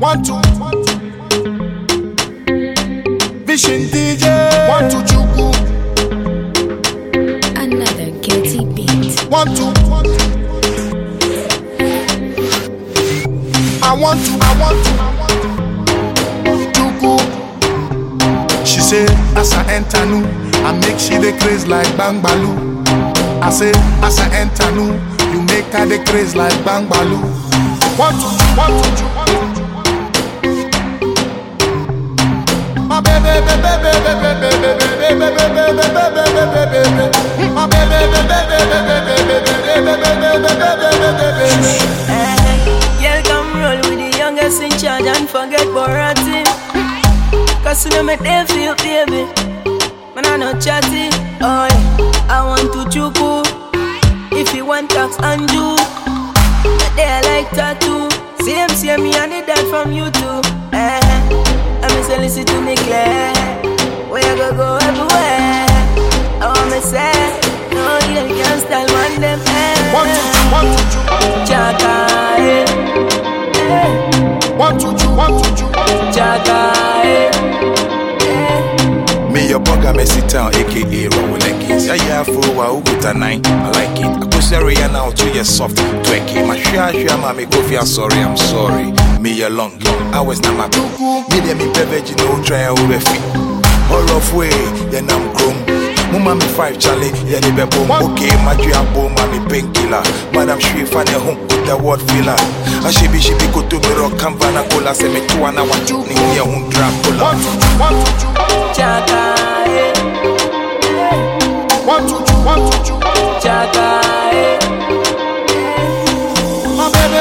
1, 2. Vision DJ. 1, 2 Chuku. Another guilty beat. 1, 2. I want to. Chuku. She say, as I enter new, I make she the craze like Bang Baloo. I say, as I enter new, you make her the craze like Bang Baloo. 1, 2, 1, 2. My baby, Girl, come roll with the youngest in charge and forget Borati. Cause you know me they feel baby. Man I not chatty. Oh yeah, I want to chuku. If you want tax and do, they like tattoo. Same me I need that from you too. I'm say listen to me clear. Where you go everywhere. I want me say, no you can't style man them. 1, 2, Chaka, 1, 2, Chaka, Me your bugger messy town, aka Rowan Leggings. Yeah, for a while, good at 9. I like it. I push the area now to your soft. Twenty, my share, mommy, go feel sorry, I'm sorry. Me your long, I was not my boo. Me, them in beverage, no try over feet. All of way, yeah, I'm grown. Mama me 5 Charlie, yeah, they be boom. Okay, my dear boom, mommy painkiller. Madam Shree, funny home, good the word filler. I she be go to me rock, Campana, cola, say me 2 and I want you, near home, Dracula. 1, 2, Chaka, 1, 2, Chaka, my baby.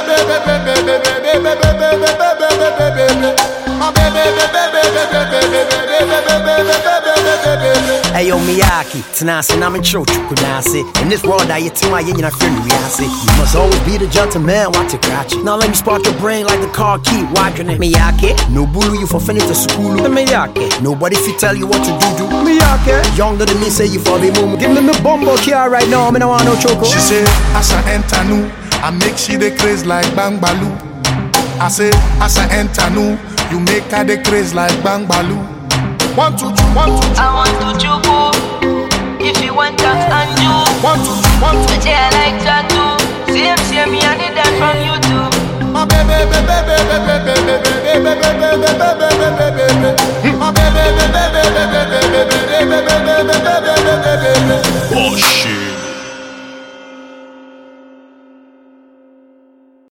Hey yo, Miyaki, Tanasi, I'm in church, Kunasi. In this world, I get to my yin and I friend Riasi. You must always be the gentleman, watch it, catch it. Now let me spark your brain like the car key, watching it. Miyaki, no bully you for finish the school. Miyaki, nobody fit tell you what to do. Miyaki, younger than me, say you for the moon. Give me my bumbo here right now, I don't want no choco. She say, as I enter new, I make she the craze like Bang Baloo. I say, as I enter new, you make her the craze like Bang Baloo. 1, 2, 1, 2. I want to chuku. If you want tax and do, 1, 2, they like that.